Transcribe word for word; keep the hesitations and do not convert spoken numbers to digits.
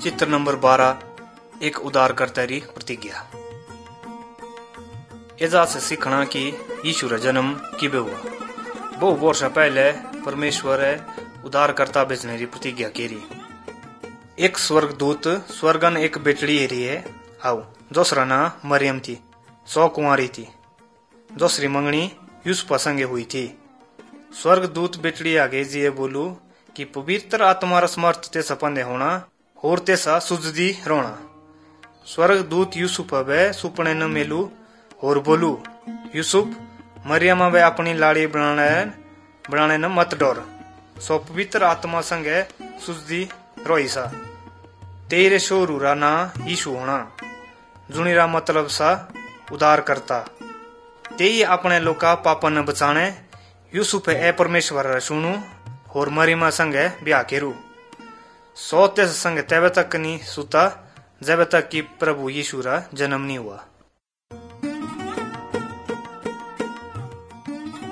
चित्र नंबर बारह, एक उद्धारकर्ता री प्रतिज्ञा। एजा से सीखना कि यीशु रा जन्म किबे हुआ। बहु वर्ष पहले परमेश्वर उद्धारकर्ता भेजने री प्रतिज्ञा करी। एक स्वर्गदूत स्वर्गन एक बेटड़ी हेरी है आओ, दूसरा ना मरियम थी, सौ कुंवारी थी। दूसरी मंगनी यूसुफ संगे हुई थी। स्वर्गदूत बेटड़ी आगे जिये बोलू कि पवित्र आत्मा रा समर्थ ते सपंदे होना और तेसा सुजदी रोना। स्वर्गदूत यूसुफ अबे सुपने न मेलू और बोलू, यूसुफ मरियम अबे अपनी लाड़ी बनाने बनाने न मत डर, सो पवित्र आत्मा संगे सुजदी रोई सा। तेरे शोरूरा ना यीशु होना, जुनीरा मतलब सा उद्धार करता। तेई अपने लोका पापा न बचाने यूसुफ ए परमेश्वर सुनू और मरियमा संगे ब्याह केरू। सौ ते संग तेवे तक नहीं सुता जब तक कि प्रभु यीशु रा जन्म नहीं हुआ।